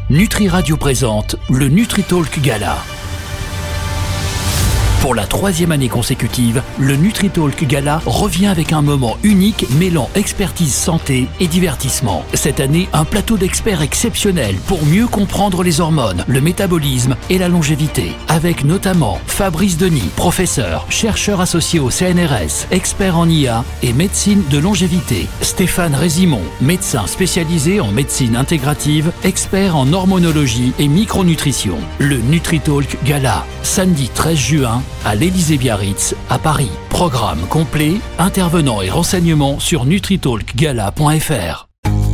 Nutri Radio présente le NutriTalk Gala. Pour la 3e année consécutive, le NutriTalk Gala revient avec un moment unique mêlant expertise santé et divertissement. Cette année, un plateau d'experts exceptionnel pour mieux comprendre les hormones, le métabolisme et la longévité. Avec notamment Fabrice Denis, professeur, chercheur associé au CNRS, expert en IA et médecine de longévité. Stéphane Résimon, médecin spécialisé en médecine intégrative, expert en hormonologie et micronutrition. Le NutriTalk Gala, samedi 13 juin, à l'Élysée-Biarritz, à Paris. Programme complet, intervenants et renseignements sur nutritalkgala.fr.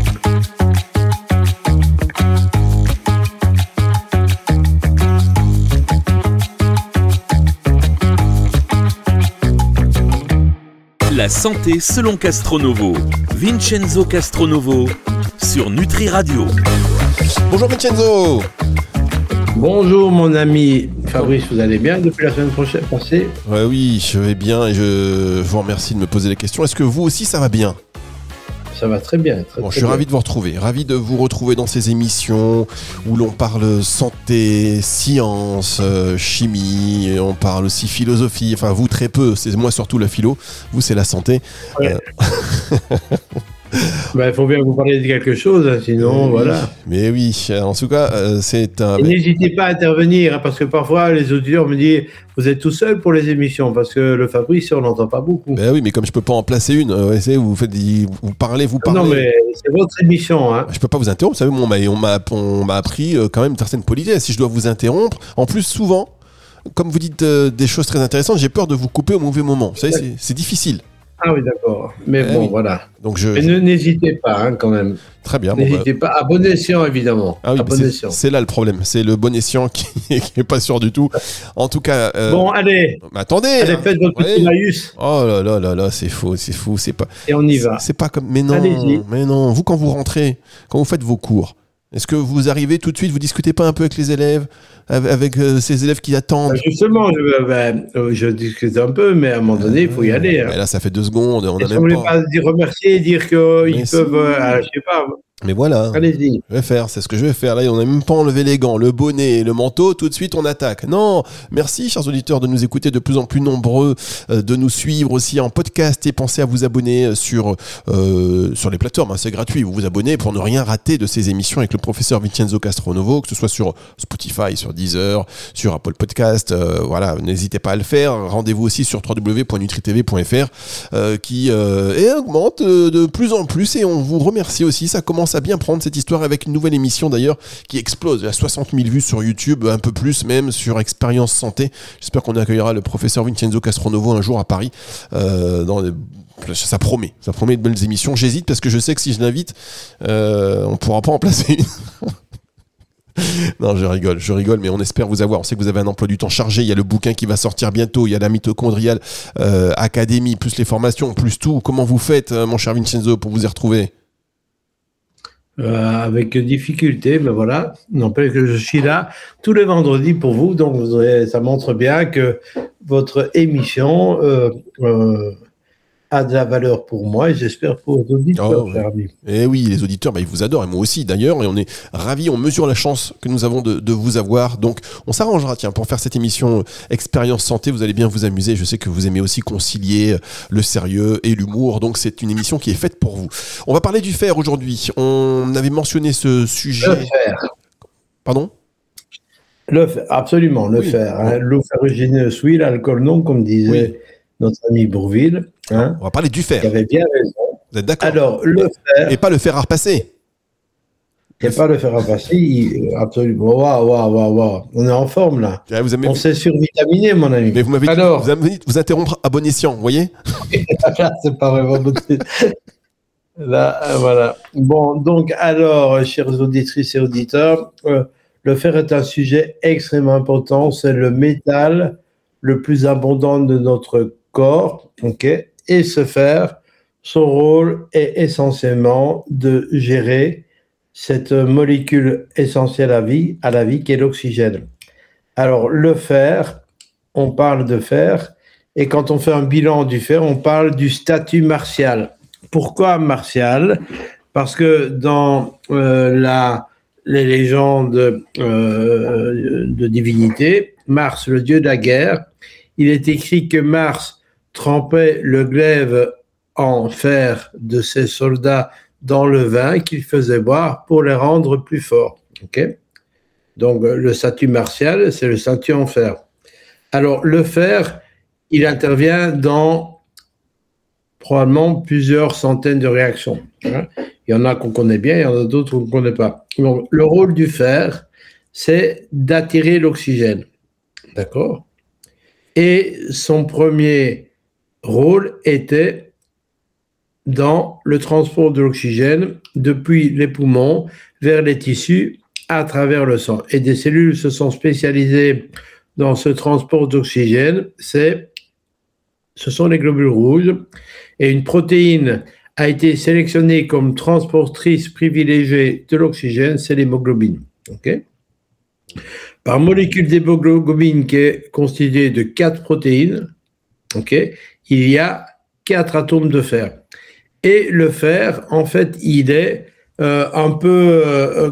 La santé selon Castronovo. Vincenzo Castronovo sur Nutri Radio. Bonjour Vincenzo. Bonjour mon ami Fabrice, vous allez bien depuis la semaine passée? Oui, je vais bien et je vous remercie de me poser les questions. Est-ce que vous aussi ça va bien? Ça va très bien. Je suis ravi de vous retrouver, ravi de vous retrouver dans ces émissions où l'on parle santé, science, chimie, et on parle aussi philosophie. Enfin vous très peu, c'est moi surtout la philo, vous c'est la santé. Ouais. Il faut bien vous parler de quelque chose, hein, sinon voilà. Mais oui, en tout cas, c'est un... Et n'hésitez pas à intervenir, hein, parce que parfois les auditeurs me disent « Vous êtes tout seul pour les émissions », parce que le Fabrice, on n'entend pas beaucoup. Ben oui, mais comme je peux pas en placer une, vous parlez. Non, mais c'est votre émission. Hein. Je peux pas vous interrompre, vous savez, on m'a appris quand même une certaine politesse. Si je dois vous interrompre, en plus souvent, comme vous dites des choses très intéressantes, j'ai peur de vous couper au mauvais moment. Vous savez, c'est difficile. Ah oui, d'accord. Mais bon, oui. Voilà. Donc mais n'hésitez pas, hein, quand même. Très bien. N'hésitez pas. À bon escient, évidemment. Ah oui, c'est là le problème. C'est le bon escient qui est pas sûr du tout. En tout cas. Bon, allez. Attendez. Allez, faites votre petit laïus. Oh là, c'est faux, c'est pas. Et on y va. C'est pas comme. Mais non. Allez-y. Mais non. Vous, quand vous rentrez, quand vous faites vos cours, est-ce que vous arrivez tout de suite, vous discutez pas un peu avec les élèves, avec ces élèves qui attendent? Justement, je discute un peu, mais à un moment donné, il faut y aller. Hein. Là, ça fait 2 secondes. On a même voulez pas dire remercier, dire qu'ils peuvent, je sais pas. Mais voilà, allez-y. C'est ce que je vais faire. Là, on n'a même pas enlevé les gants, le bonnet, le manteau. Tout de suite, on attaque. Non, merci, chers auditeurs, de nous écouter de plus en plus nombreux, de nous suivre aussi en podcast et pensez à vous abonner sur les plateformes. Hein, c'est gratuit. Vous vous abonnez pour ne rien rater de ces émissions avec le professeur Vincenzo Castronovo, que ce soit sur Spotify, sur Deezer, sur Apple Podcast. Voilà, n'hésitez pas à le faire. Rendez-vous aussi sur www.nutritv.fr qui augmente de plus en plus et on vous remercie aussi. Ça commence à bien prendre cette histoire avec une nouvelle émission d'ailleurs qui explose. Il y a 60 000 vues sur YouTube, un peu plus même sur Expérience Santé. J'espère qu'on accueillera le professeur Vincenzo Castronovo un jour à Paris. Ça promet de belles émissions. J'hésite parce que je sais que si je l'invite, on ne pourra pas en placer une. Non, je rigole, mais on espère vous avoir. On sait que vous avez un emploi du temps chargé. Il y a le bouquin qui va sortir bientôt. Il y a la Mitochondrial Academy, plus les formations, plus tout. Comment vous faites, mon cher Vincenzo, pour vous y retrouver? Avec difficulté, mais voilà, n'empêche que je suis là tous les vendredis pour vous, donc ça montre bien que votre émission a de la valeur pour moi et j'espère pour les auditeurs. Et oui, les auditeurs, ils vous adorent et moi aussi d'ailleurs, et on est ravis, on mesure la chance que nous avons de vous avoir, donc on s'arrangera pour faire cette émission Expérience Santé, vous allez bien vous amuser, je sais que vous aimez aussi concilier le sérieux et l'humour, donc c'est une émission qui est faite pour vous. On va parler du fer aujourd'hui, on avait mentionné ce sujet... Le fer. Pardon ? Le fer, absolument, le fer. Hein, l'eau ferrugineuse, oui, l'alcool non, comme disait notre ami Bourvil. Hein, on va parler du fer. Il avait bien raison. Vous êtes d'accord? Alors, le fer... Et pas le fer à repasser. Et pas le fer à passer, absolument. Waouh. On est en forme, là. On s'est survitaminé, mon ami. Mais vous m'avez dit vous interrompre à bon escient, vous voyez? Là, c'est pas vraiment bon. Là, voilà. Bon, donc, alors, chers auditrices et auditeurs, le fer est un sujet extrêmement important. C'est le métal le plus abondant de notre corps, ok? Et ce fer, son rôle est essentiellement de gérer cette molécule essentielle à la vie qui est l'oxygène. Alors, le fer, on parle de fer, et quand on fait un bilan du fer, on parle du statut martial. Pourquoi martial? Parce que dans les légendes de divinité, Mars, le dieu de la guerre, il est écrit que Mars trempait le glaive en fer de ses soldats dans le vin qu'il faisait boire pour les rendre plus forts. Okay? Donc, le statut martial, c'est le statut en fer. Alors, le fer, il intervient dans probablement plusieurs centaines de réactions. Hein. Il y en a qu'on connaît bien, il y en a d'autres qu'on ne connaît pas. Donc, le rôle du fer, c'est d'attirer l'oxygène. D'accord ? Et son premier rôle était dans le transport de l'oxygène depuis les poumons vers les tissus à travers le sang. Et des cellules se sont spécialisées dans ce transport d'oxygène, ce sont les globules rouges. Et une protéine a été sélectionnée comme transportrice privilégiée de l'oxygène, c'est l'hémoglobine. Okay? Par molécule d'hémoglobine qui est constituée de 4 protéines, okay, il y a 4 atomes de fer. Et le fer, en fait, il est un peu,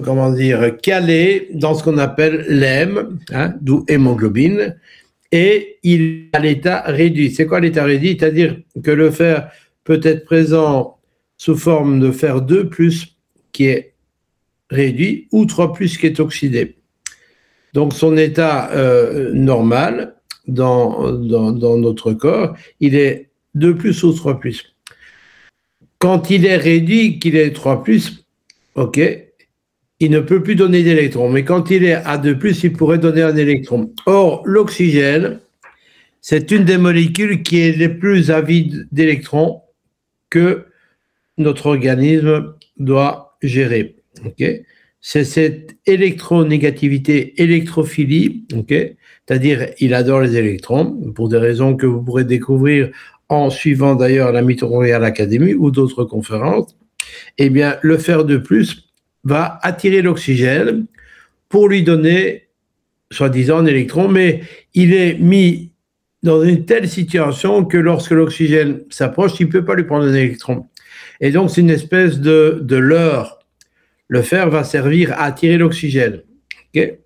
calé dans ce qu'on appelle l'hème, hein, d'où hémoglobine, et il est à l'état réduit. C'est quoi l'état réduit? C'est-à-dire que le fer peut être présent sous forme de fer 2+, qui est réduit, ou 3+, qui est oxydé. Donc, son état normal dans notre corps, il est 2+ ou 3+. Quand il est réduit, qu'il est 3+, ok, il ne peut plus donner d'électrons. Mais quand il est à 2+, il pourrait donner un électron. Or, l'oxygène, c'est une des molécules qui est les plus avides d'électrons que notre organisme doit gérer. Okay? C'est cette électronégativité, électrophilie, okay? C'est-à-dire il adore les électrons, pour des raisons que vous pourrez découvrir en suivant d'ailleurs la Mitochondrial Academy ou d'autres conférences. Eh bien, le fer 2+ va attirer l'oxygène pour lui donner, soi-disant, un électron, mais il est mis dans une telle situation que lorsque l'oxygène s'approche, il ne peut pas lui prendre un électron. Et donc, c'est une espèce de leurre. Le fer va servir à attirer l'oxygène. Okay?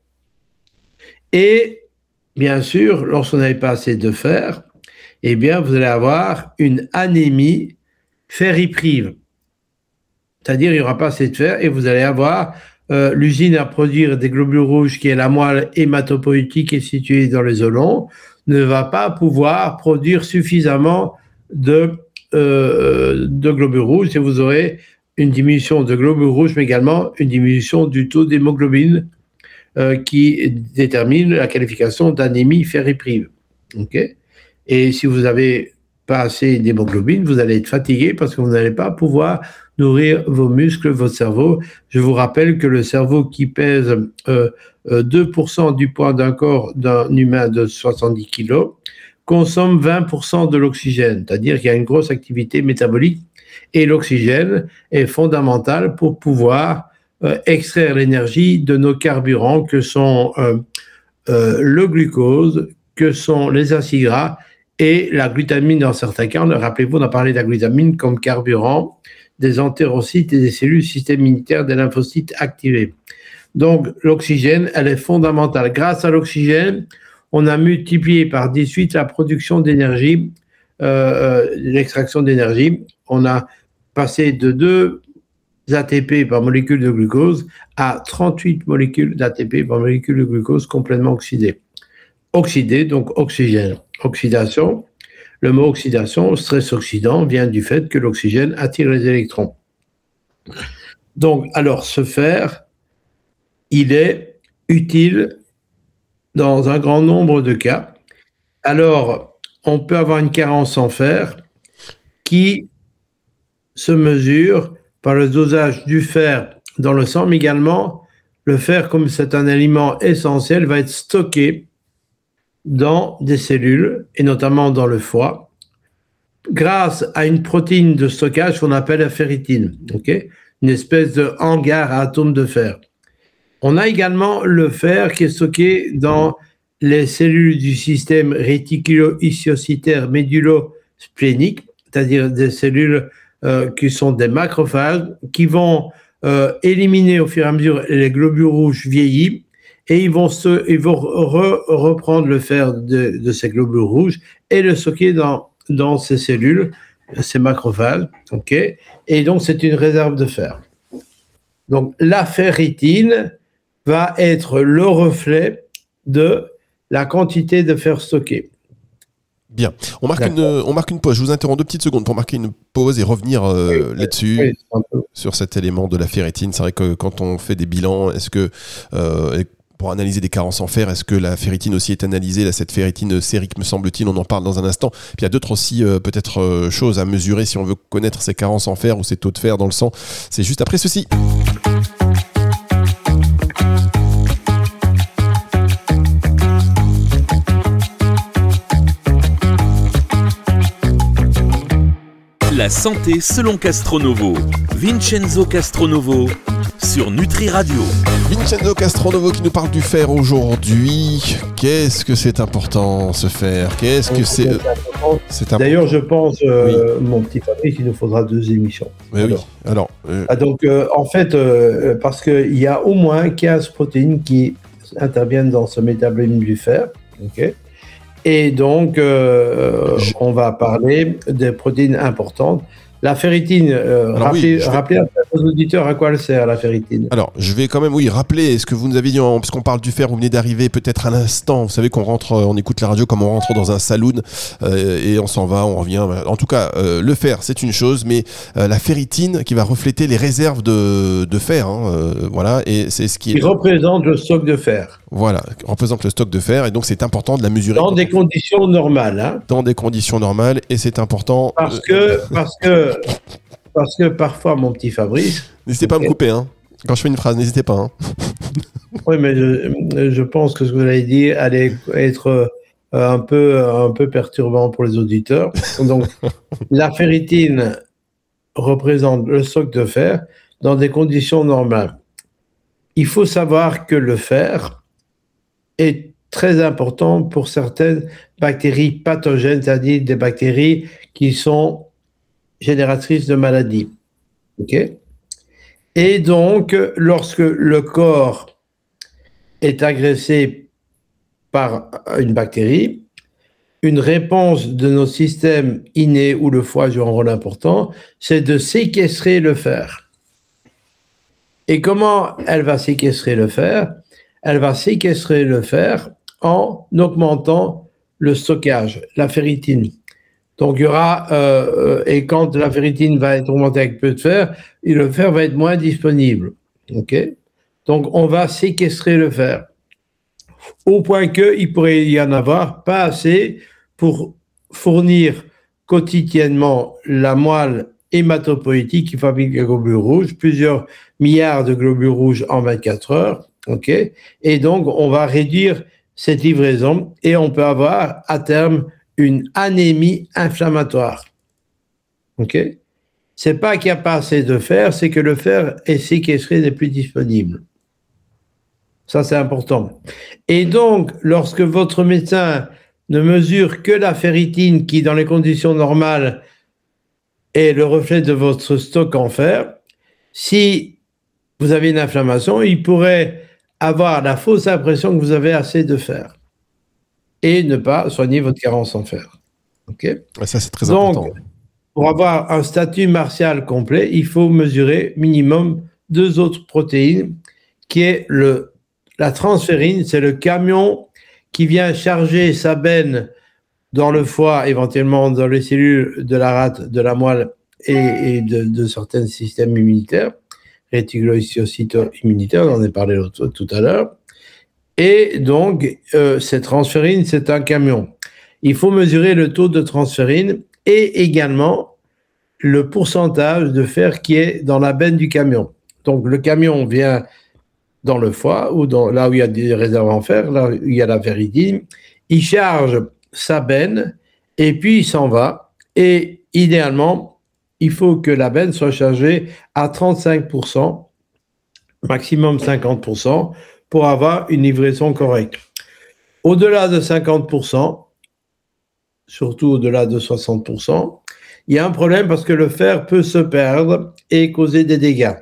Et, bien sûr, lorsqu'on n'avait pas assez de fer, eh bien, vous allez avoir une anémie ferriprive. C'est-à-dire, il n'y aura pas assez de fer et vous allez avoir l'usine à produire des globules rouges, qui est la moelle hématopoïétique qui est située dans les os longs, ne va pas pouvoir produire suffisamment de globules rouges et vous aurez une diminution de globules rouges, mais également une diminution du taux d'hémoglobine qui détermine la qualification d'anémie ferriprive. Okay? Et si vous n'avez pas assez d'hémoglobine, vous allez être fatigué parce que vous n'allez pas pouvoir nourrir vos muscles, votre cerveau. Je vous rappelle que le cerveau qui pèse 2% du poids d'un corps d'un humain de 70 kg consomme 20% de l'oxygène, c'est-à-dire qu'il y a une grosse activité métabolique et l'oxygène est fondamental pour pouvoir extraire l'énergie de nos carburants que sont le glucose, que sont les acides gras et la glutamine dans certains cas. Rappelez-vous, on a parlé de la glutamine comme carburant des entérocytes et des cellules du système immunitaire des lymphocytes activés. Donc, l'oxygène, elle est fondamentale. Grâce à l'oxygène, on a multiplié par 18 la production d'énergie, l'extraction d'énergie. On a passé de 2 ATP par molécule de glucose à 38 molécules d'ATP par molécule de glucose complètement oxydées. Oxydé, donc oxygène. Oxydation, le mot oxydation, stress oxydant, vient du fait que l'oxygène attire les électrons. Donc, alors, ce fer, il est utile dans un grand nombre de cas. Alors, on peut avoir une carence en fer qui se mesure par le dosage du fer dans le sang, mais également le fer, comme c'est un aliment essentiel, va être stocké dans des cellules, et notamment dans le foie, grâce à une protéine de stockage qu'on appelle la ferritine, okay? Une espèce de hangar à atomes de fer. On a également le fer qui est stocké dans les cellules du système réticulo-histiocytaire médullosplénique, c'est-à-dire des cellules qui sont des macrophages, qui vont éliminer au fur et à mesure les globules rouges vieillis et ils vont reprendre le fer de ces globules rouges et le stocker dans ces cellules, ces macrophages, ok. Et donc c'est une réserve de fer. Donc la ferritine va être le reflet de la quantité de fer stocké. Bien. On marque une pause. Je vous interromps 2 petites secondes pour marquer une pause et revenir là-dessus, sur cet élément de la ferritine. C'est vrai que quand on fait des bilans, est-ce que, pour analyser des carences en fer, est-ce que la ferritine aussi est analysée, là, cette ferritine sérique, me semble-t-il, on en parle dans un instant. Puis il y a d'autres aussi, peut-être, choses à mesurer si on veut connaître ces carences en fer ou ces taux de fer dans le sang. C'est juste après ceci. La santé selon Castronovo. Vincenzo Castronovo sur Nutri Radio. Vincenzo Castronovo qui nous parle du fer aujourd'hui. Qu'est-ce que c'est important, ce fer? Qu'est-ce que c'est important. D'ailleurs, je pense, mon petit Fabrice, il nous faudra 2 émissions. Mais oui. Alors, donc, en fait, parce qu'il y a au moins 15 protéines qui interviennent dans ce métabolisme du fer. Ok. Et donc, on va parler des protéines importantes. La ferritine, rappelez aux auditeurs à quoi elle sert, la ferritine. Alors, je vais quand même, rappeler ce que vous nous avez dit, puisqu'on parle du fer, vous venez d'arriver peut-être à l'instant. Vous savez qu'on rentre, on écoute la radio comme on rentre dans un saloon, et on s'en va, on revient. En tout cas, le fer, c'est une chose, mais la ferritine qui va refléter les réserves de fer, voilà, et c'est ce qui représente le stock de fer. Voilà, représente le stock de fer, et donc c'est important de la mesurer. Dans des conditions normales. Hein. Dans des conditions normales, et c'est important. Parce que parfois, mon petit Fabrice... N'hésitez pas à me couper, hein. Quand je fais une phrase, n'hésitez pas. Hein. Oui, mais je pense que ce que vous avez dit allait être un peu perturbant pour les auditeurs. Donc, la ferritine représente le stock de fer dans des conditions normales. Il faut savoir que le fer est très important pour certaines bactéries pathogènes, c'est-à-dire des bactéries qui sont génératrices de maladies. Ok ? Et donc, lorsque le corps est agressé par une bactérie, une réponse de nos systèmes innés où le foie joue un rôle important, c'est de séquestrer le fer. Et comment elle va séquestrer le fer ? Elle va séquestrer le fer en augmentant le stockage, la ferritine. Donc, il y aura, et quand la ferritine va être augmentée avec peu de fer, et le fer va être moins disponible. Ok ? Donc, on va séquestrer le fer. Au point qu'il pourrait y en avoir pas assez pour fournir quotidiennement la moelle hématopoïétique qui fabrique les globules rouges, plusieurs milliards de globules rouges en 24 heures. Ok ? Et donc, on va réduire cette livraison et on peut avoir à terme une anémie inflammatoire. Ok ? C'est pas qu'il n'y a pas assez de fer, c'est que le fer est séquestré, n'est plus disponible. Ça, c'est important. Et donc, lorsque votre médecin ne mesure que la ferritine, qui, dans les conditions normales, est le reflet de votre stock en fer, si vous avez une inflammation, il pourrait avoir la fausse impression que vous avez assez de fer et ne pas soigner votre carence en fer. Okay ? Ça, c'est très important. Donc, pour avoir un statut martial complet, il faut mesurer minimum 2 autres protéines, qui est la transférine, c'est le camion qui vient charger sa benne dans le foie, éventuellement dans les cellules de la rate, de la moelle et de certains systèmes immunitaires, réticulocytes immunitaires, on en a parlé tout à l'heure. Et donc, cette transférine, c'est un camion. Il faut mesurer le taux de transférine et également le pourcentage de fer qui est dans la benne du camion. Donc, le camion vient dans le foie, ou là où il y a des réserves en fer, là où il y a la ferritine. Il charge sa benne et puis il s'en va. Et idéalement, il faut que la benne soit chargée à 35%, maximum 50%, pour avoir une livraison correcte. Au-delà de 50%, surtout au-delà de 60%, il y a un problème parce que le fer peut se perdre et causer des dégâts.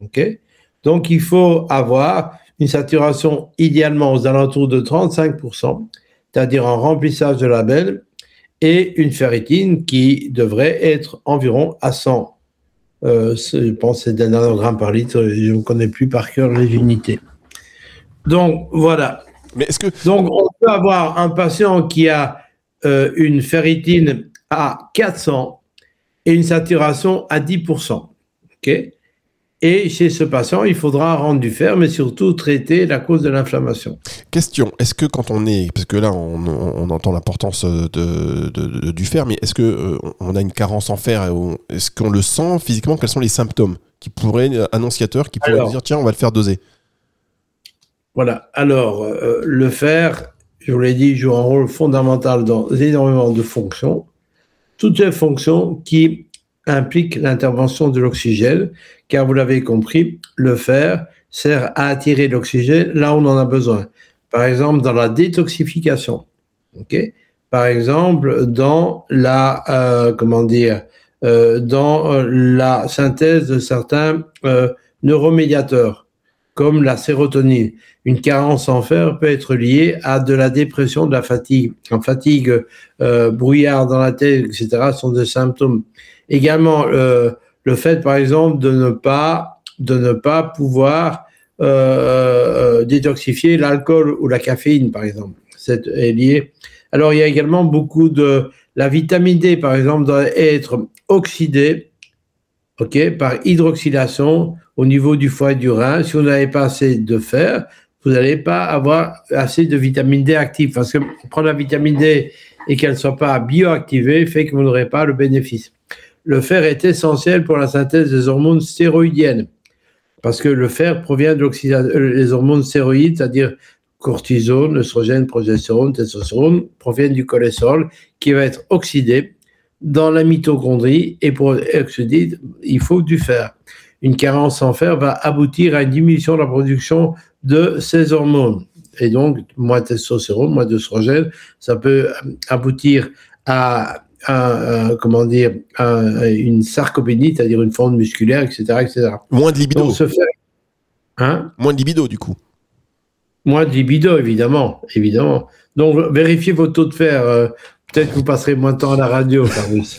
Okay, donc, il faut avoir une saturation idéalement aux alentours de 35%, c'est-à-dire un remplissage de label, et une ferritine qui devrait être environ à 100. Je pense que c'est des nanogrammes par litre, je ne connais plus par cœur les unités. Donc, voilà. Mais est-ce que... Donc, on peut avoir un patient qui a une ferritine à 400 et une saturation à 10%. Okay, et chez ce patient, il faudra rendre du fer, mais surtout traiter la cause de l'inflammation. Question, est-ce que quand on est... Parce que là, on entend l'importance du fer, mais est-ce qu'on a une carence en fer? Est-ce qu'on le sent physiquement? Quels sont les symptômes annonciateurs qui pourraient dire, tiens, on va le faire doser? Voilà. Alors, le fer, je vous l'ai dit, joue un rôle fondamental dans énormément de fonctions. Toutes les fonctions qui impliquent l'intervention de l'oxygène, car vous l'avez compris, le fer sert à attirer l'oxygène là où on en a besoin. Par exemple, dans la détoxification. Okay, par exemple, dans la dans la synthèse de certains neuromédiateurs, comme la sérotonine. Une carence en fer peut être liée à de la dépression, de la fatigue. En fatigue, brouillard dans la tête, etc., sont des symptômes. Également, le fait, par exemple, de ne pas pouvoir détoxifier l'alcool ou la caféine, par exemple. C'est lié. Alors, il y a également beaucoup de... La vitamine D, par exemple, doit être oxydée, par hydroxylation au niveau du foie et du rein. Si vous n'avez pas assez de fer, vous n'allez pas avoir assez de vitamine D active. Parce que prendre la vitamine D et qu'elle ne soit pas bioactivée fait que vous n'aurez pas le bénéfice. Le fer est essentiel pour la synthèse des hormones stéroïdiennes. Parce que le fer provient de l'oxydation, les hormones stéroïdes, c'est-à-dire cortisone, œstrogène, progestérone, testostérone, proviennent du cholestérol qui va être oxydé dans la mitochondrie, et pour oxyder, il faut du fer. Une carence en fer va aboutir à une diminution de la production de ces hormones. Et donc, moins de testostérone, moins d'œstrogène, ça peut aboutir à une sarcopénie, c'est-à-dire une forme musculaire, etc., etc. Moins de libido. Donc, moins de libido, du coup. Moins de libido, évidemment. Donc, vérifiez vos taux de fer. Peut-être que vous passerez moins de temps à la radio, Fabrice.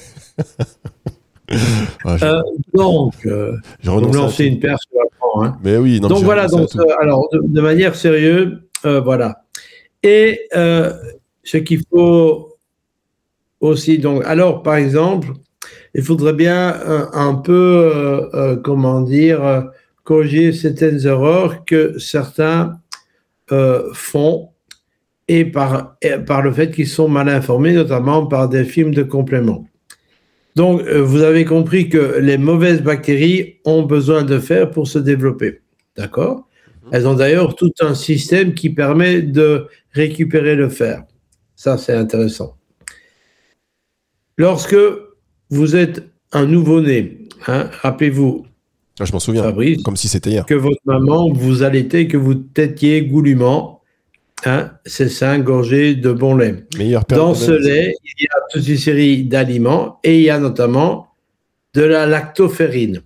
Vous lancez une paire sur la prend. Hein. Mais oui, non, donc voilà, alors de manière sérieuse, voilà. Et ce qu'il faut aussi, donc, alors par exemple, il faudrait bien un peu, corriger certaines erreurs que certains font, et par le fait qu'ils sont mal informés, notamment par des films de complément. Donc, vous avez compris que les mauvaises bactéries ont besoin de fer pour se développer. D'accord ? Elles ont d'ailleurs tout un système qui permet de récupérer le fer. Ça, c'est intéressant. Lorsque vous êtes un nouveau-né, rappelez-vous, je m'en souviens, Fabrice, comme si c'était hier, que votre maman vous allaitait, que vous tétiez goulûment, ces seins gorgés de bon lait. Dans ce lait, il y a toute une série d'aliments, et il y a notamment de la lactoferrine.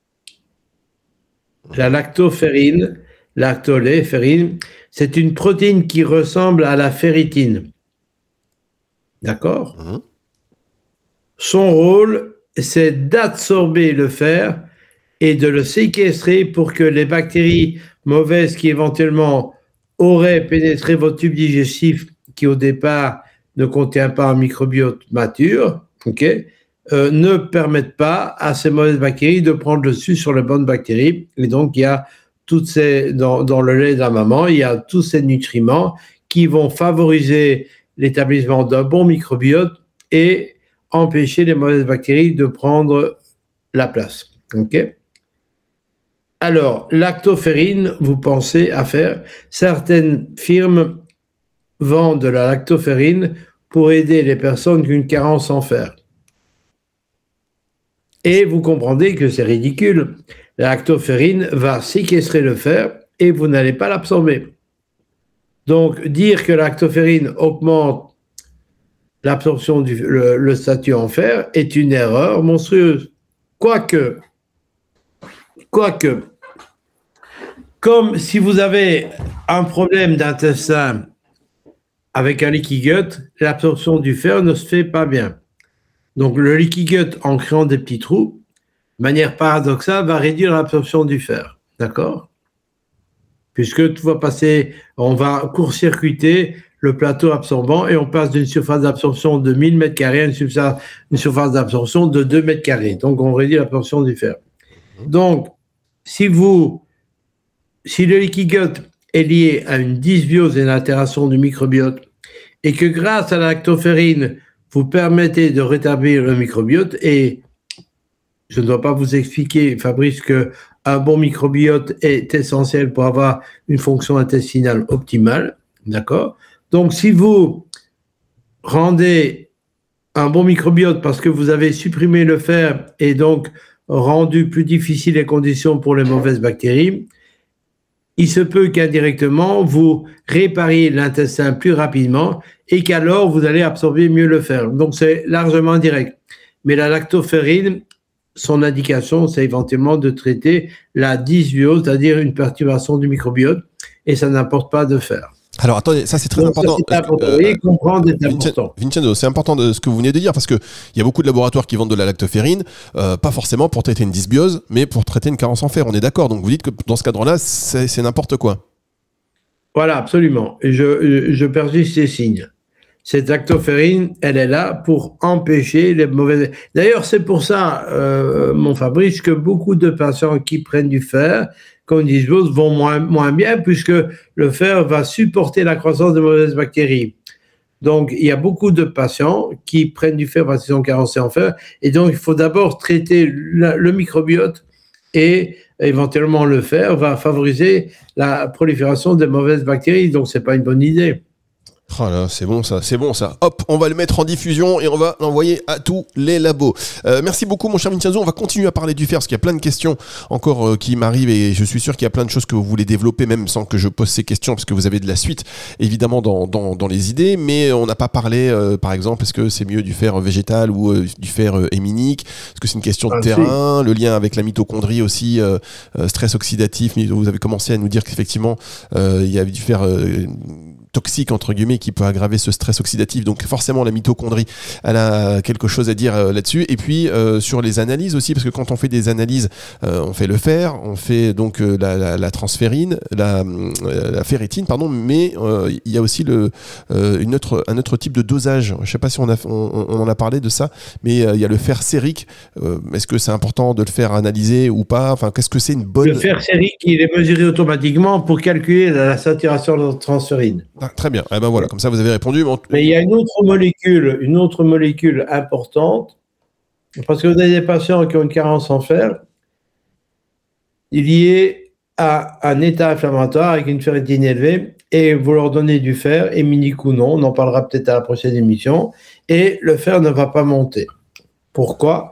La lactoferrine, lactolait, ferrine, c'est une protéine qui ressemble à la ferritine. D'accord ? Son rôle, c'est d'absorber le fer et de le séquestrer pour que les bactéries mauvaises qui éventuellement auraient pénétré votre tube digestif, qui au départ ne contient pas un microbiote mature, ne permettent pas à ces mauvaises bactéries de prendre le dessus sur les bonnes bactéries. Et donc, il y a toutes ces, dans le lait de la maman, il y a tous ces nutriments qui vont favoriser l'établissement d'un bon microbiote et empêcher les mauvaises bactéries de prendre la place. Alors, lactoferrine, vous pensez à faire. Certaines firmes vendent de la lactoferrine pour aider les personnes qui ont une carence en fer. Et vous comprendrez que c'est ridicule. La lactoferrine va séquestrer le fer et vous n'allez pas l'absorber. Donc, dire que la lactoferine augmente l'absorption le statut en fer est une erreur monstrueuse. Quoique, comme si vous avez un problème d'intestin avec un leaky gut, l'absorption du fer ne se fait pas bien. Donc, le leaky gut, en créant des petits trous, de manière paradoxale, va réduire l'absorption du fer. D'accord ? Puisque tout va passer, on va court-circuiter le plateau absorbant et on passe d'une surface d'absorption de 1000 m² à une surface d'absorption de 2 m². Donc, on réduit l'absorption du fer. Donc, si le leaky gut est lié à une dysbiose et une altération du microbiote et que grâce à la lactoferrine, vous permettez de rétablir le microbiote, et je ne dois pas vous expliquer, Fabrice, qu'un bon microbiote est essentiel pour avoir une fonction intestinale optimale, d'accord ? Donc, si vous rendez un bon microbiote parce que vous avez supprimé le fer et donc rendu plus difficiles les conditions pour les mauvaises bactéries, il se peut qu'indirectement, vous répariez l'intestin plus rapidement et qu'alors vous allez absorber mieux le fer. Donc, c'est largement indirect. Mais la lactoferrine, son indication, c'est éventuellement de traiter la dysbiose, c'est-à-dire une perturbation du microbiote, et ça n'apporte pas de fer. Alors attendez, ça c'est très important. C'est important. Oui, comprendre est important. Vincenzo, c'est important de ce que vous venez de dire, parce qu'il y a beaucoup de laboratoires qui vendent de la lactoferrine, pas forcément pour traiter une dysbiose, mais pour traiter une carence en fer. On est d'accord. Donc vous dites que dans ce cadre-là, c'est n'importe quoi. Voilà, absolument. Et je persiste ces signes. Cette lactoferrine, elle est là pour empêcher les mauvaises... D'ailleurs, c'est pour ça, mon Fabrice, que beaucoup de patients qui prennent du fer, comme dysbiose, vont moins bien, puisque le fer va supporter la croissance de mauvaises bactéries. Donc, il y a beaucoup de patients qui prennent du fer parce qu'ils sont carencés en fer, et donc il faut d'abord traiter le microbiote, et éventuellement le fer va favoriser la prolifération de mauvaises bactéries, donc c'est pas une bonne idée. Oh là, c'est bon ça. Hop, on va le mettre en diffusion et on va l'envoyer à tous les labos. Merci beaucoup mon cher Vincenzo, on va continuer à parler du fer parce qu'il y a plein de questions encore qui m'arrivent et je suis sûr qu'il y a plein de choses que vous voulez développer même sans que je pose ces questions parce que vous avez de la suite évidemment dans les idées, mais on n'a pas parlé par exemple, est-ce que c'est mieux du fer végétal ou du fer héminique, est-ce que c'est une question de terrain, le lien avec la mitochondrie aussi, stress oxydatif, vous avez commencé à nous dire qu'effectivement il y avait du fer toxique entre guillemets qui peut aggraver ce stress oxydatif, donc forcément la mitochondrie elle a quelque chose à dire là-dessus, et puis sur les analyses aussi, parce que quand on fait des analyses on fait le fer, on fait donc la transférine, la ferritine pardon, mais il y a aussi un autre type de dosage, je sais pas si on en a parlé de ça, mais il y a le fer sérique, est-ce que c'est important de le faire analyser ou pas, enfin qu'est-ce que c'est une bonne... Le fer sérique il est mesuré automatiquement pour calculer la saturation de transférine. Ah, très bien, eh ben voilà, comme ça vous avez répondu. Mais il y a une autre molécule importante, parce que vous avez des patients qui ont une carence en fer, liée à un état inflammatoire avec une ferritine élevée, et vous leur donnez du fer, héminique ou non, on en parlera peut-être à la prochaine émission, et le fer ne va pas monter. Pourquoi ?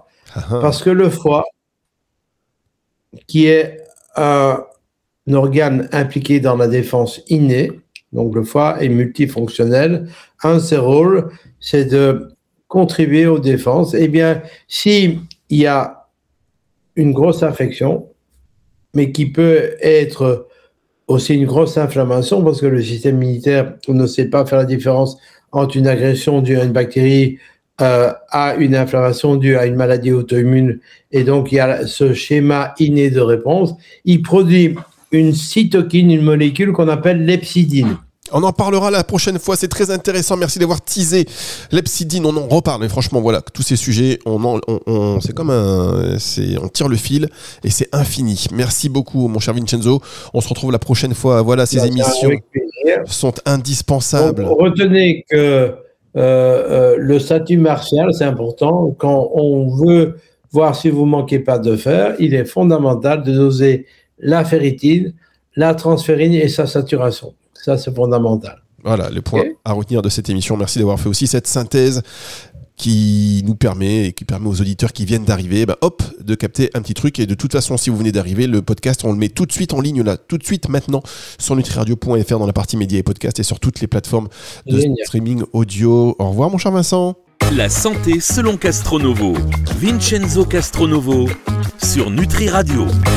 Parce que le foie, qui est un organe impliqué dans la défense innée, donc le foie est multifonctionnel, un de ses rôles, c'est de contribuer aux défenses. Eh bien, s'il y a une grosse infection, mais qui peut être aussi une grosse inflammation, parce que le système immunitaire ne sait pas faire la différence entre une agression due à une bactérie à une inflammation due à une maladie auto-immune, et donc il y a ce schéma inné de réponse, il produit une cytokine, une molécule qu'on appelle l'hepcidine. On en parlera la prochaine fois, c'est très intéressant, merci d'avoir teasé l'hepcidine, on en reparle, mais franchement voilà, tous ces sujets, c'est comme on tire le fil et c'est infini. Merci beaucoup mon cher Vincenzo, on se retrouve la prochaine fois, voilà, ces émissions sont indispensables. Donc, retenez que le statut martial, c'est important, quand on veut voir si vous ne manquez pas de fer, il est fondamental de doser la ferritine, la transférine et sa saturation. Ça, c'est fondamental. Voilà, le point à retenir de cette émission. Merci d'avoir fait aussi cette synthèse qui nous permet et qui permet aux auditeurs qui viennent d'arriver, de capter un petit truc. Et de toute façon, si vous venez d'arriver, le podcast, on le met tout de suite en ligne là, tout de suite maintenant sur nutriradio.fr dans la partie médias et podcasts et sur toutes les plateformes de streaming audio. Au revoir, mon cher Vincent. La santé selon Castronovo. Vincenzo Castronovo sur Nutri Radio.